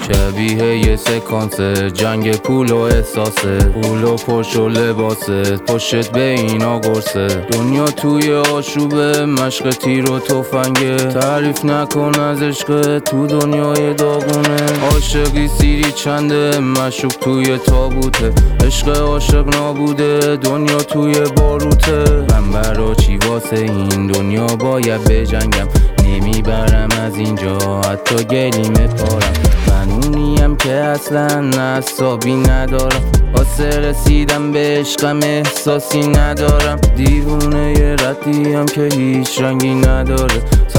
شبیه یه سکانسه، جنگ پول و احساسه، پول و پشت و لباسه، پشت به اینا گرسه. دنیا توی آشوبه، مشق تیر و تفنگه، تعریف نکن از عشق تو دنیای داغونه. عاشقی سیری چنده، مشوق توی تابوته، عشق عاشق نابوده، دنیا توی باروته. من برا چی واسه این دنیا باید بجنگم، نمیبرم از اینجا حتی گلیم پارم. من اونیم که اصلا اعصابی ندارم، واسه رسیدم به عشقم احساسی ندارم. دیوونه یه ردیم که هیچ رنگی نداره،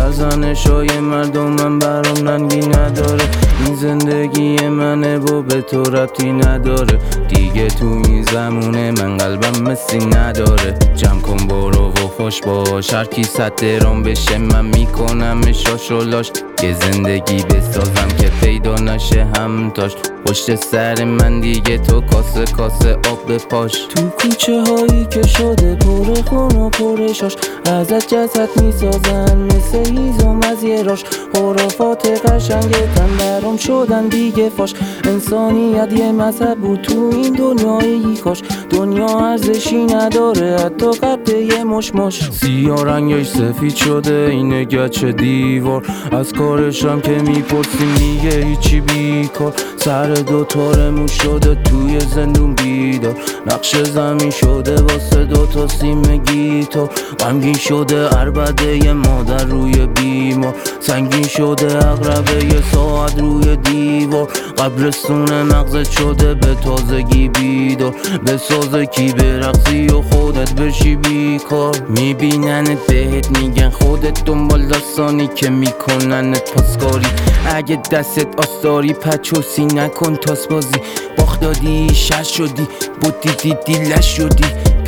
سرزنشای مردمم برام ننگی نداره. این زندگی منه و به تو ربطی نداره، دیگه تو این زمونه من قلبم مثی نداره. جمع کن برو و خوش باش، هر کی صد درام بشه من میکنم شاش و لاش. یه زندگی بسازم که پیدا نشه همتاش، پشت سر من دیگه تو کاسه کاسه آب به پاش. تو کوچه هایی که شده پر خون و پر شاش، ازت جسد میسازن مثل هیزم از یه راش. خرافات قشنگ تن برام شدن دیگه فاش، انسانیت یه مذهب بود تو این دنیایی کاش. دنیا ارزشی نداره حتی قد یه مش. سیاه رنگش سفید شده این گچ دیوار، از کارشم که میپرسی میگه هیچی بیکار. سر دوتارمون شده توی زندون بیدار، نقش زمین شده واسه دوتا سیم گیتار. غمگین شده عربده یه مادر روی بیمار، سنگین شده اقربه یه ساعت روی دیوار. قبرستون مغزت شده به تازگی بیدار، به سازه کی برقصی و خودت بشی بیکار. میبیننت بهت میگن خودت دنبال دستانی که میکننت پاسکاری. اگه دستت آستاری پچوسی نکن تاس بازی، باخت دادی شش شدی بودی دیدی لش شدی.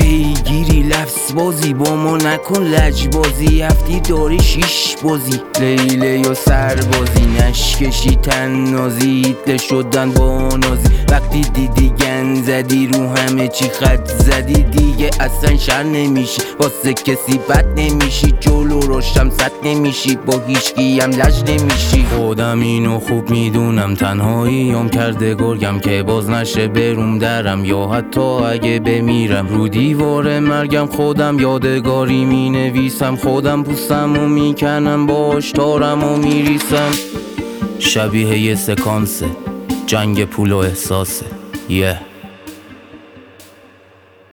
پیگیری لفظ بازی با ما نکن لجبازی، هفتی داری شیش بازی لیله و سربازی. نشکشی تن نازی هیتله شدن با نازی، وقتی دیدی گن زدی رو همه چی خط زدی. دیگه اصلا شر نمیشی واسه کسی بد نمیشی، جلو روشم صد نمیشی با هیچکی هم لج نمیشی. خودم اینو خوب میدونم، تنهاییم کرده گرگم که باز نشه بروم درم، یا حتی اگه بمیرم رو دیوار مرگم خودم یادگاری می نویسم. خودم پوستم و میکنم باش تارم و میریسم. شبیه یه سکانسه، جنگ پول و احساسه.